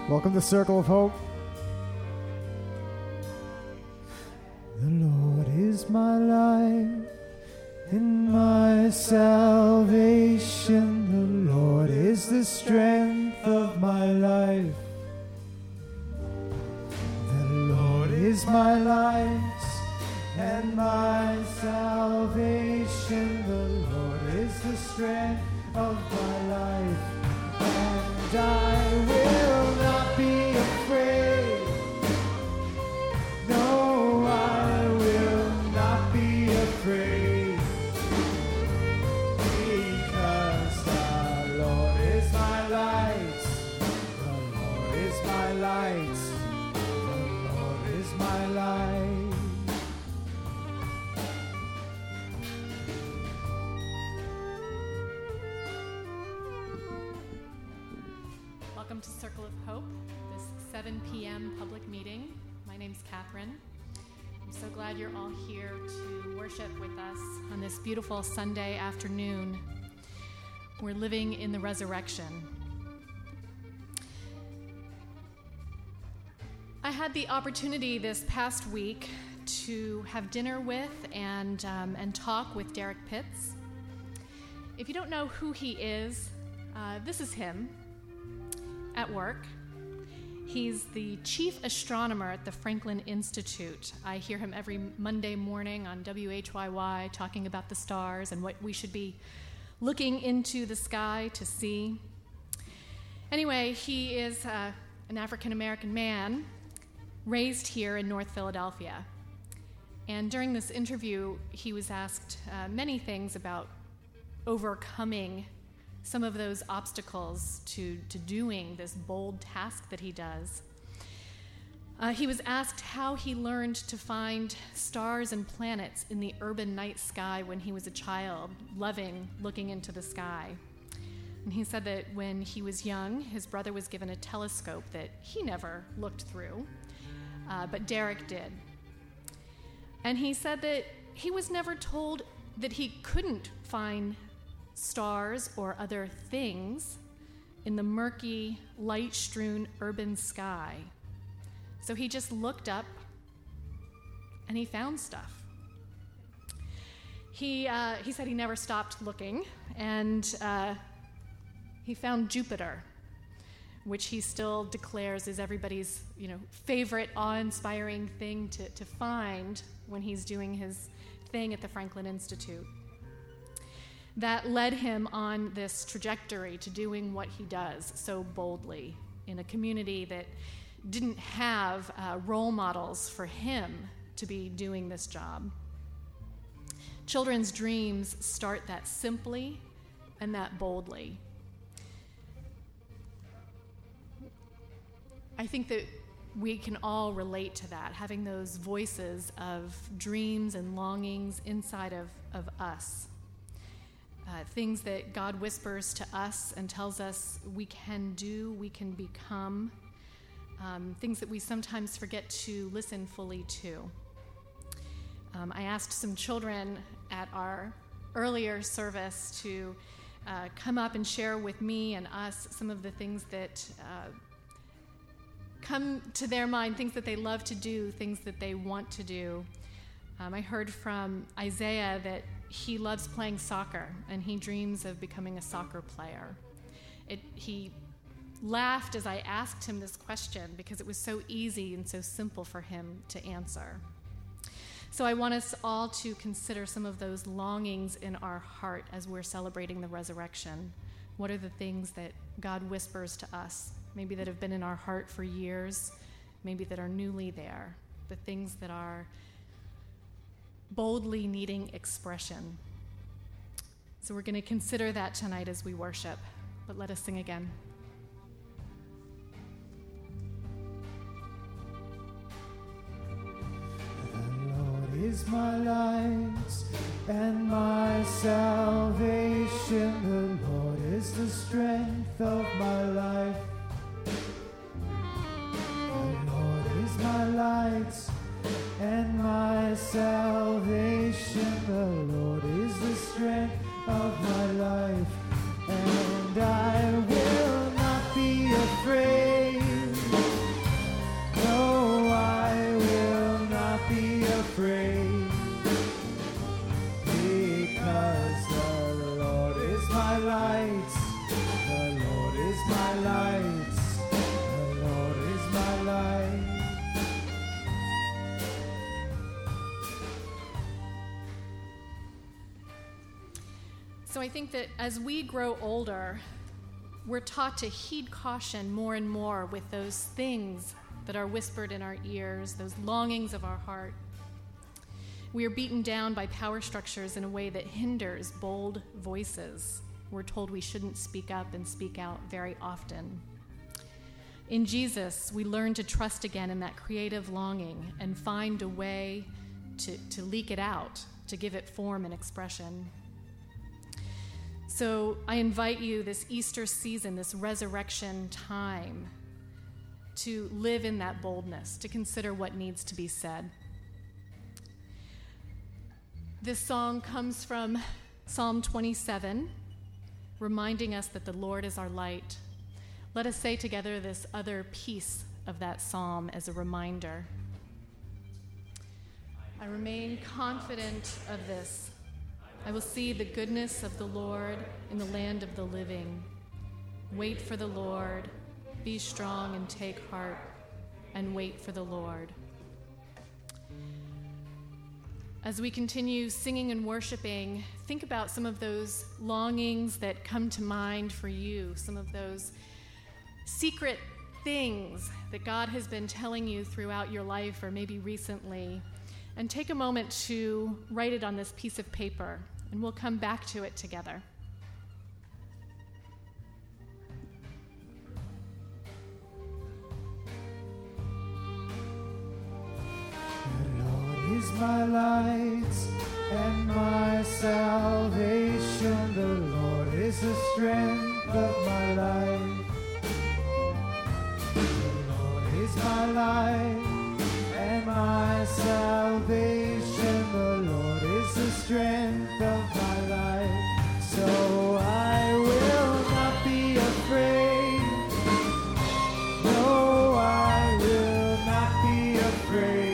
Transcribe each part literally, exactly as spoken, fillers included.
Welcome to Circle of Hope. The Lord is my life and my salvation. The Lord is the strength of my life. The Lord is my light and my salvation. The Lord is the strength of my life. And I will not be afraid. No, I will not be afraid. Because the Lord is my light. The Lord is my light. The Lord is my light. Welcome to Circle of Hope, this seven p.m. public meeting. My name's Catherine. I'm so glad you're all here to worship with us on this beautiful Sunday afternoon. We're living in the resurrection. I had the opportunity this past week to have dinner with and, um, and talk with Derek Pitts. If you don't know who he is, uh, this is him. At work. He's the chief astronomer at the Franklin Institute. I hear him every Monday morning on W H Y Y talking about the stars and what we should be looking into the sky to see. Anyway, he is uh, an African-American man raised here in North Philadelphia. And during this interview, he was asked uh, many things about overcoming some of those obstacles to, to doing this bold task that he does. Uh, he was asked how he learned to find stars and planets in the urban night sky when he was a child, loving looking into the sky. And he said that when he was young, his brother was given a telescope that he never looked through, uh, but Derek did. And he said that he was never told that he couldn't find stars or other things in the murky, light-strewn urban sky. So he just looked up and he found stuff. He, uh, he said he never stopped looking, and uh, he found Jupiter, which he still declares is everybody's, you know, favorite awe-inspiring thing to, to find when he's doing his thing at the Franklin Institute. That led him on this trajectory to doing what he does so boldly in a community that didn't have uh, role models for him to be doing this job. Children's dreams start that simply and that boldly. I think that we can all relate to that, having those voices of dreams and longings inside of, of us. Uh, things that God whispers to us and tells us we can do, we can become, um, things that we sometimes forget to listen fully to. Um, I asked some children at our earlier service to uh, come up and share with me and us some of the things that uh, come to their mind, things that they love to do, things that they want to do. Um, I heard from Isaiah that he loves playing soccer, and he dreams of becoming a soccer player. It, he laughed as I asked him this question because it was so easy and so simple for him to answer. So I want us all to consider some of those longings in our heart as we're celebrating the resurrection. What are the things that God whispers to us, maybe that have been in our heart for years, maybe that are newly there, the things that are boldly needing expression. So we're going to consider that tonight as we worship. But let us sing again. The Lord is my light and my salvation. The Lord is the strength of my life. The Lord is my light and my salvation. The Lord is the strength of my life. And I will not be afraid. my light. The Lord is my light. The Lord is my light. So I think that as we grow older, we're taught to heed caution more and more with those things that are whispered in our ears, those longings of our heart. We are beaten down by power structures in a way that hinders bold voices. We're told we shouldn't speak up and speak out very often. In Jesus, we learn to trust again in that creative longing and find a way to, to leak it out, to give it form and expression. So I invite you this Easter season, this resurrection time, to live in that boldness, to consider what needs to be said. This song comes from Psalm twenty-seven, reminding us that the Lord is our light. Let us say together this other piece of that psalm as a reminder. I remain confident of this. I will see the goodness of the Lord in the land of the living. Wait for the Lord. Be strong and take heart, and wait for the Lord. As we continue singing and worshiping, think about some of those longings that come to mind for you, some of those secret things that God has been telling you throughout your life or maybe recently, and take a moment to write it on this piece of paper, and we'll come back to it together. Is my light and my salvation. The Lord is the strength of my life. The Lord is my light and my salvation. The Lord is the strength of my life. So I will not be afraid. No, I will not be afraid.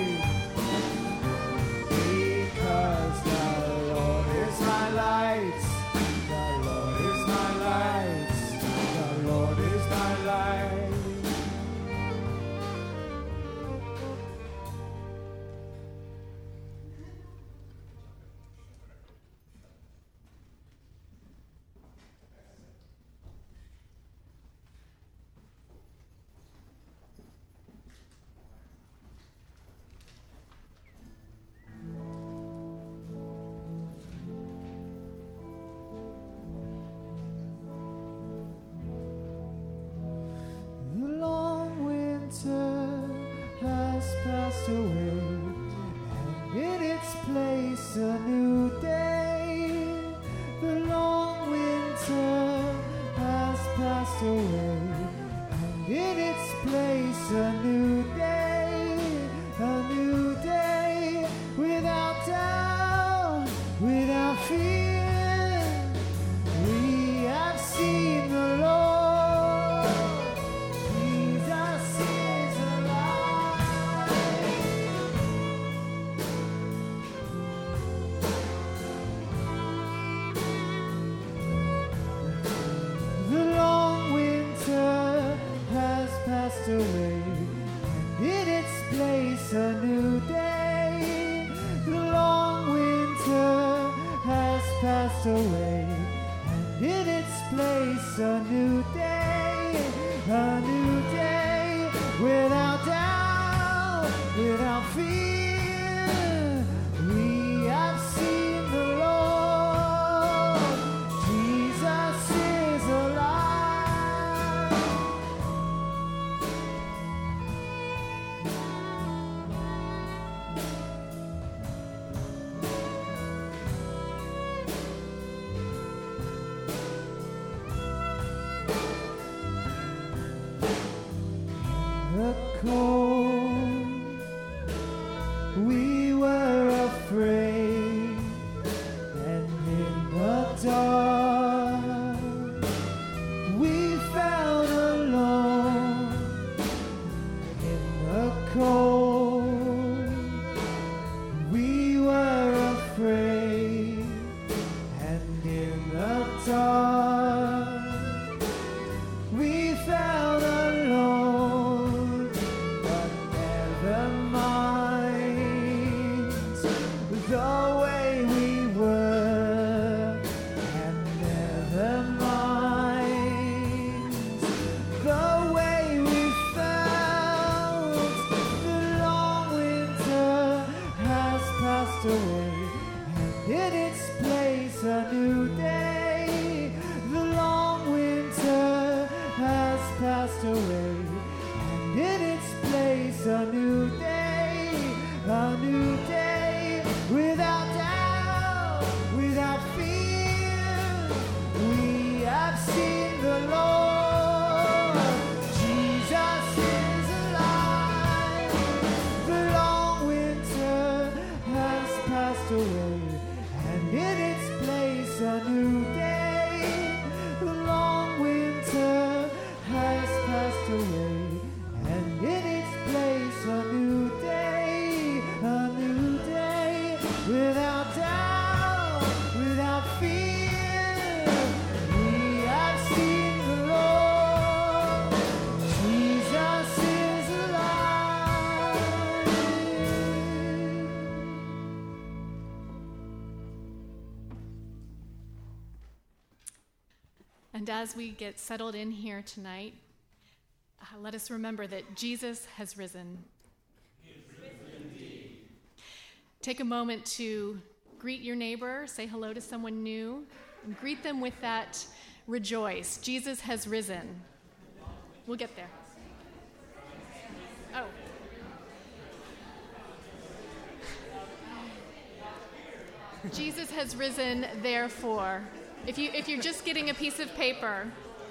Dark their minds. The way we felt, the long winter has passed away, and in its place a new day. The long winter has passed away, and in its place a new day, a new day, without doubt, without fear. We have seen the Lord. Jesus is alive. The long winter has passed away, and in its place a new day. The long winter has passed away, and in its place a new day, a new day, without doubt, without fear. We have seen the Lord. Jesus is alive. And as we get settled in here tonight, uh, let us remember that Jesus has risen. He is risen indeed. Take a moment to greet your neighbor, say hello to someone new, and greet them with that rejoice. Jesus has risen. We'll get there. Oh. Jesus has risen, therefore. If you if you're just getting a piece of paper,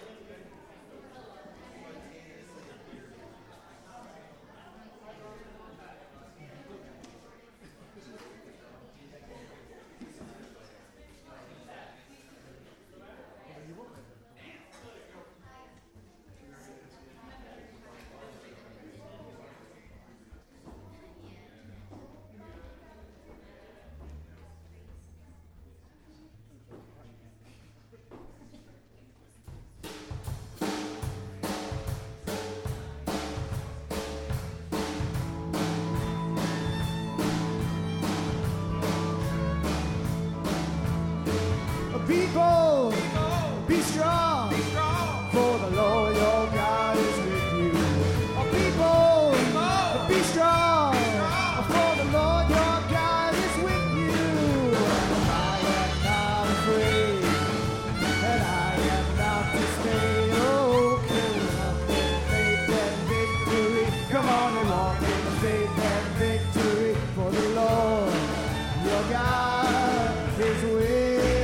People, be strong, for the Lord your God is with you. Oh, people, be strong, for the Lord your God is with you. I am not afraid, and I am not dismayed. Oh, come on in faith and victory. Come on and walk in faith and victory, for the Lord your God is with you.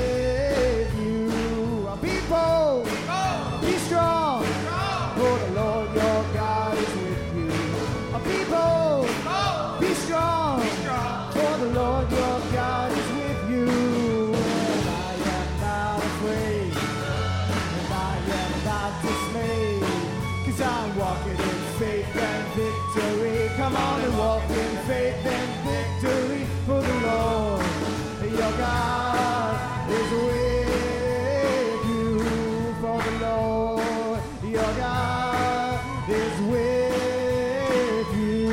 Be strong, for the Lord your God is with you. People, be strong, for the Lord your God is with you. And I am not afraid, and I am not dismayed, 'cause I'm walking in faith and victory. Come on and walk in faith and victory, for the Lord your God is with you. Lord, your God is with you.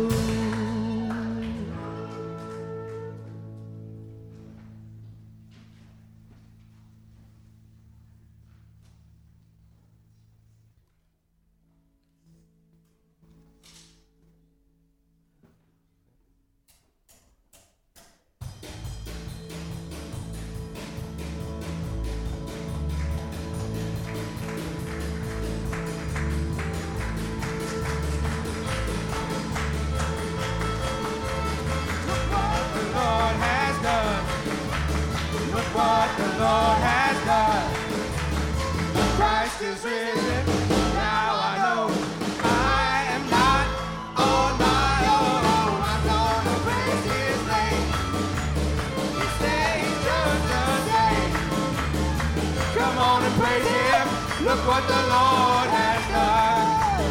What the Lord has done. Christ is risen. Now I know I am not on my own. I'm gonna praise His name. He stays just the same. Come on and praise Him. Look what the Lord has done.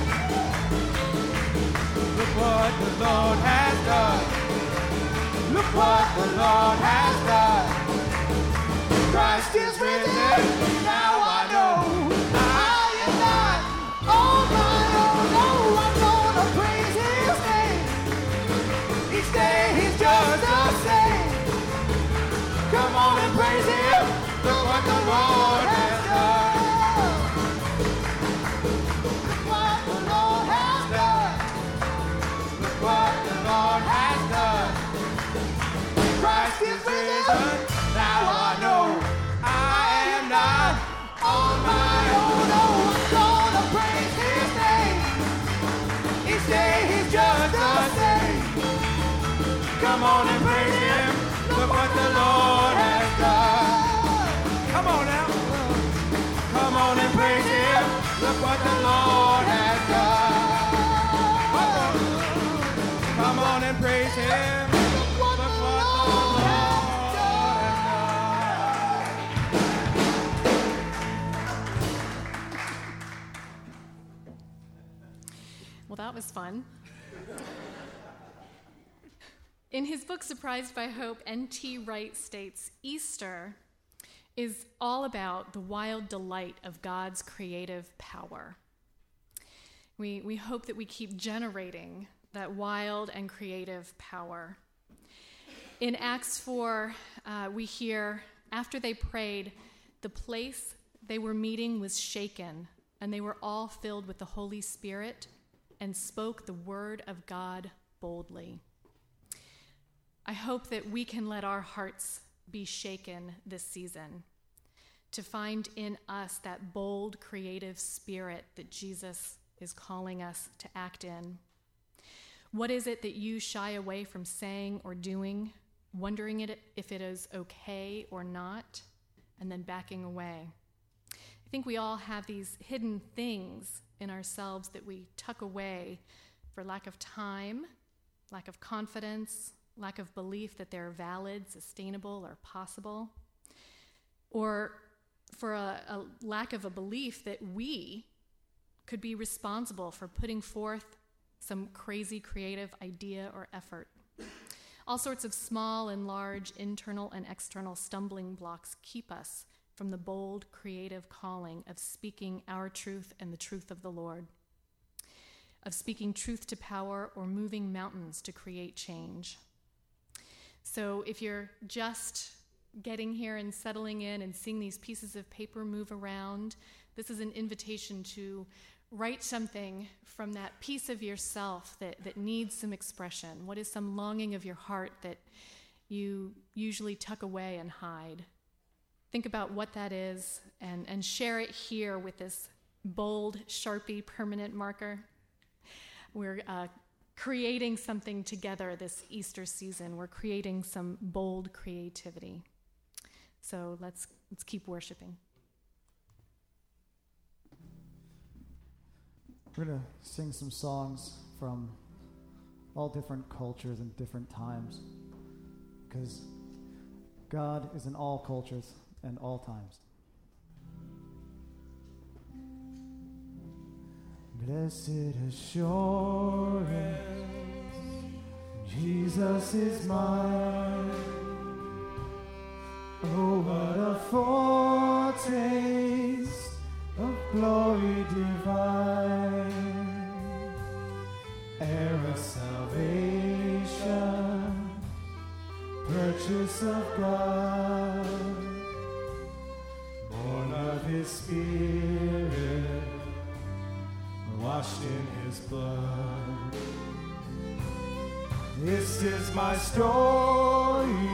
Look what the Lord has done. Look what the Lord has done. Christ is risen, now I know I am not on my own. No, I'm gonna praise His name. Each day He's just the same. Come on and praise Him. Look what the Lord has Look what the Lord has done. Come on and praise Him. Look what the Lord has done. Well, that was fun. In his book, Surprised by Hope, N T Wright states, Easter is all about the wild delight of God's creative power. We, we hope that we keep generating that wild and creative power. In Acts four, uh, we hear, after they prayed, the place they were meeting was shaken, and they were all filled with the Holy Spirit and spoke the word of God boldly. I hope that we can let our hearts be shaken this season, to find in us that bold, creative spirit that Jesus is calling us to act in. What is it that you shy away from saying or doing, wondering it, if it is okay or not, and then backing away? I think we all have these hidden things in ourselves that we tuck away for lack of time, lack of confidence, lack of belief that they're valid, sustainable, or possible, or for a, a lack of a belief that we could be responsible for putting forth some crazy creative idea or effort. All sorts of small and large internal and external stumbling blocks keep us from the bold, creative calling of speaking our truth and the truth of the Lord, of speaking truth to power or moving mountains to create change. So if you're just getting here and settling in and seeing these pieces of paper move around, this is an invitation to write something from that piece of yourself that, that needs some expression. What is some longing of your heart that you usually tuck away and hide? Think about what that is and, and share it here with this bold Sharpie permanent marker. We're uh, creating something together this Easter season. We're creating some bold creativity. So let's let's keep worshiping. We're going to sing some songs from all different cultures and different times, because God is in all cultures and all times. Blessed assurance, Jesus is mine. Oh, what a foretaste of glory divine, heir of salvation, purchase of God, born of His Spirit, washed in His blood. This is my story,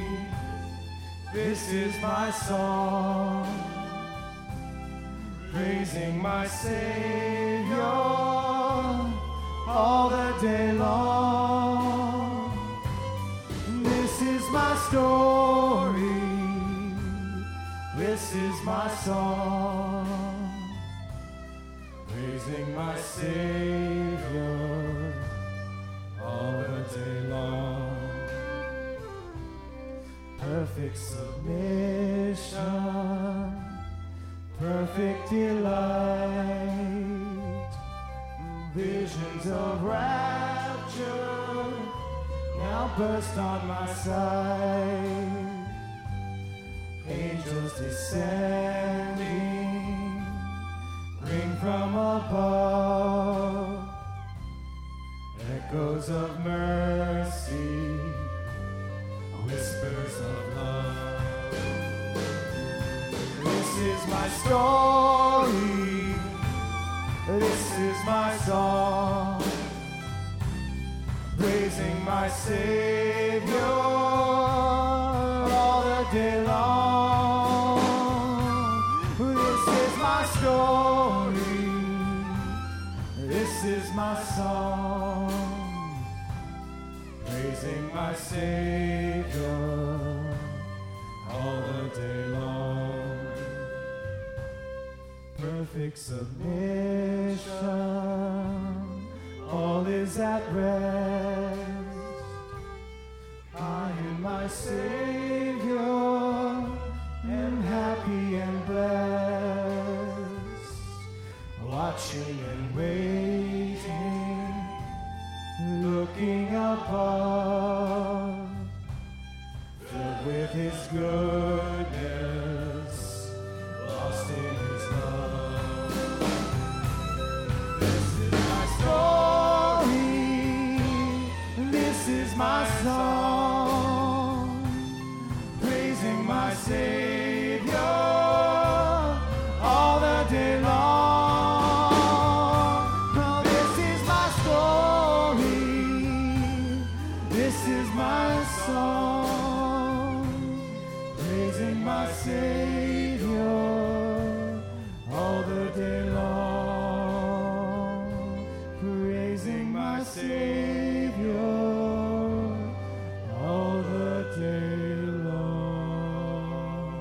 this is my song, praising my Savior all the day long. This is my story, this is my song, praising my Savior all the day long. Perfect submission, perfect delight, visions of rapture now burst on my sight. Angels descending, bring from above echoes of mercy, whispers of love. This is my story, this is my song, praising my Savior all the day long. This is my story, this is my song, praising my Savior all the day long. perfect submission, all is at rest. I in my Savior am happy and blessed, watching and waiting, looking above, filled with His goodness, lost in His love. This is my story, this is my song, praising my Savior all the day long. Oh, this is my story, this is my song, praising my Savior all the day long, praising my Savior all the day long.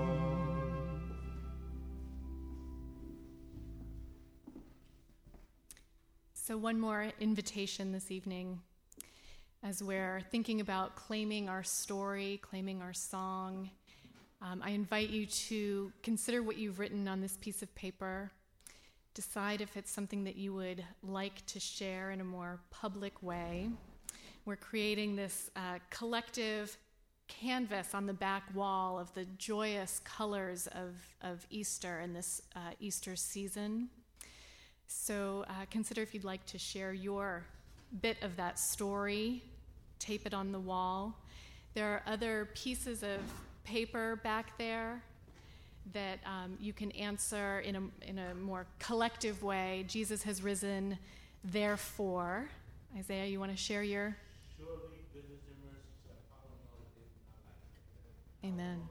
So, one more invitation this evening as we're thinking about claiming our story, claiming our song. Um, I invite you to consider what you've written on this piece of paper. Decide if it's something that you would like to share in a more public way. We're creating this uh, collective canvas on the back wall of the joyous colors of, of Easter in this uh, Easter season. So uh, consider if you'd like to share your bit of that story, tape it on the wall. There are other pieces of paper back there that um, you can answer in a, in a more collective way. Jesus has risen, therefore. Isaiah, you want to share your? Surely goodness and mercy shall follow me all the days of my life. Amen.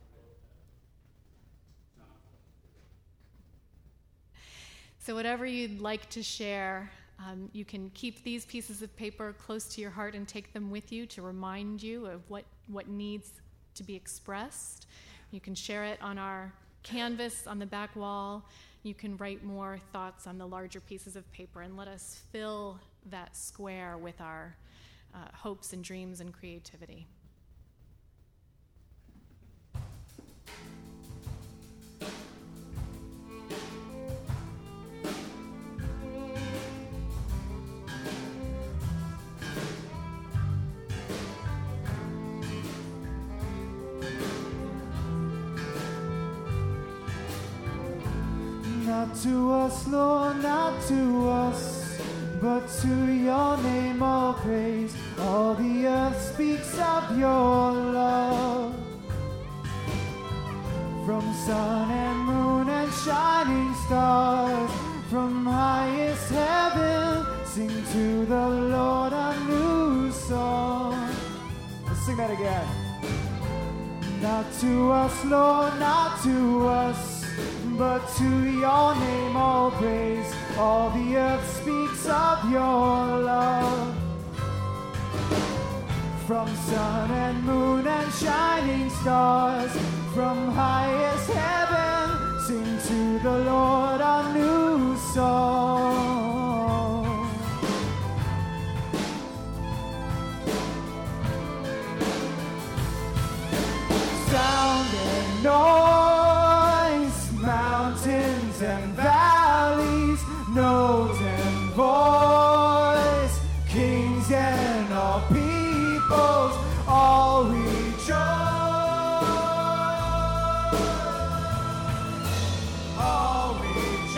So whatever you'd like to share, um, you can keep these pieces of paper close to your heart and take them with you to remind you of what, what needs to be expressed. You can share it on our canvas on the back wall. You can write more thoughts on the larger pieces of paper and let us fill that square with our uh, hopes and dreams and creativity. Not to us, Lord, not to us, but to your name all praise. All the earth speaks of your love. From sun and moon and shining stars, from highest heaven, sing to the Lord a new song. Let's sing that again. Not to us, Lord, not to us, but to your name all praise. All the earth speaks of your love. From sun and moon and shining stars, from highest heaven, sing to the Lord a new song. Sound and noise, mountains and valleys, notes and voice, kings and all peoples, all rejoice, all rejoice.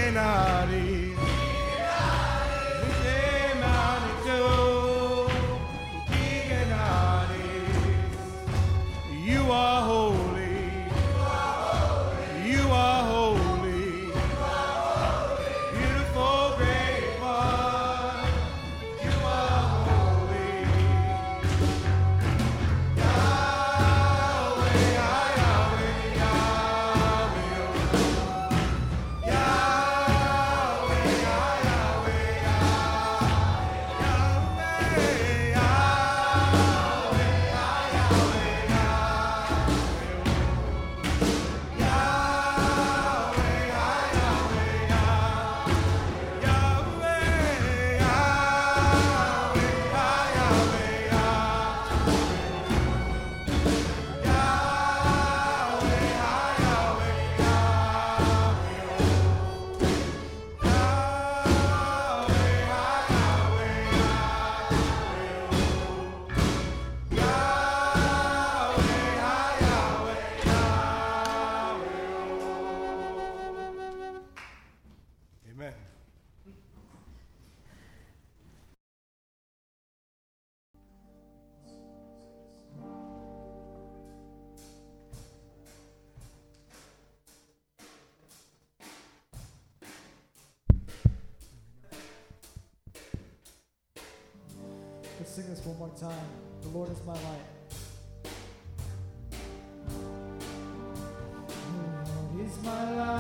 Let's sing this one more time. The Lord is my light. The Lord is my light.